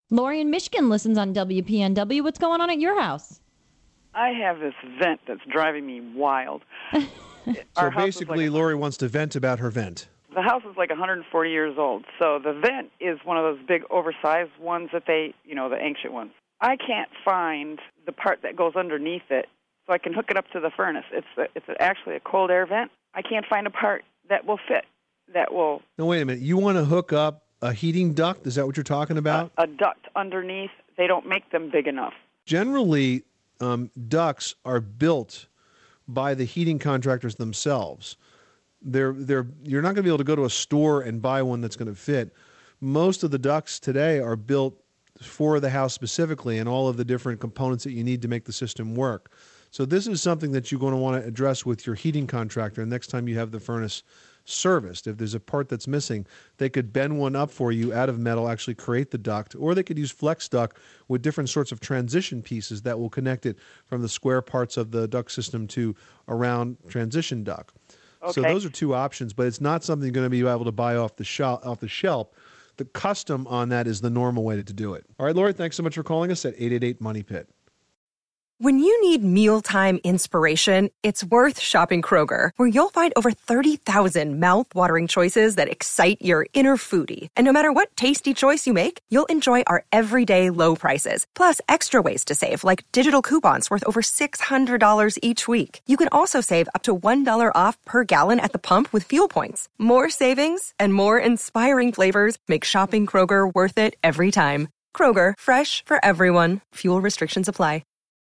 Lori in Michigan listens on WPNW. What's going on at your house? I have this vent that's driving me wild. So basically, Lori wants to vent about her vent. The house is like 140 years old, so the vent is one of those big oversized ones that the ancient ones. I can't find the part that goes underneath it so I can hook it up to the furnace. It's actually a cold air vent. I can't find a part that will fit, that will... No, wait a minute. You want to hook up a heating duct? Is that what you're talking about? A duct underneath. They don't make them big enough. Generally, ducts are built by the heating contractors themselves. You're not going to be able to go to a store and buy one that's going to fit. Most of the ducts today are built for the house specifically and all of the different components that you need to make the system work. So this is something that you're going to want to address with your heating contractor next time you have the furnace serviced. If there's a part that's missing, they could bend one up for you out of metal, actually create the duct, or they could use flex duct with different sorts of transition pieces that will connect it from the square parts of the duct system to a round transition duct. Okay. So those are two options, but it's not something you're going to be able to buy off the shelf. The custom on that is the normal way to do it. All right, Lori, thanks so much for calling us at 888-MONEY-PIT. When you need mealtime inspiration, it's worth shopping Kroger, where you'll find over 30,000 mouth-watering choices that excite your inner foodie. And no matter what tasty choice you make, you'll enjoy our everyday low prices, plus extra ways to save, like digital coupons worth over $600 each week. You can also save up to $1 off per gallon at the pump with fuel points. More savings and more inspiring flavors make shopping Kroger worth it every time. Kroger, fresh for everyone. Fuel restrictions apply.